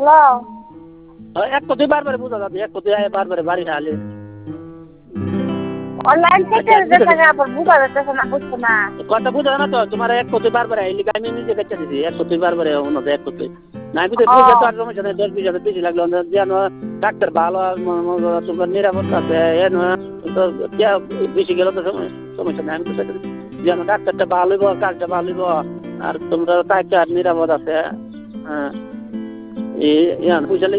এক কথায় বারবার বুঝা যাবে, এক কথায় বারবার বাড়ি হালে অনলাইন থেকে দেখা আবার বুঝা যাচ্ছে না, বুঝছো না কথা বুঝা না তো তোমার এক কথায় বারবার আইলি আমি নিজে বেঁচে দিছি এক কথায় বারবার অন্য এক কথায় না আমি তো বুঝে তো আর সমস্যা নেই 10-20 বেশি লাগলো যেন ডাক্তার ভালো তোমার নিরাপদ আছে বেশি গেলে তো সমস্যা নেই আমি তো যেন ডাক্তারটা ভালো হইব কাজটা ভালো হইব আর তোমরা টাকা নিরাপদ আছে হ্যাঁ এই পয়সা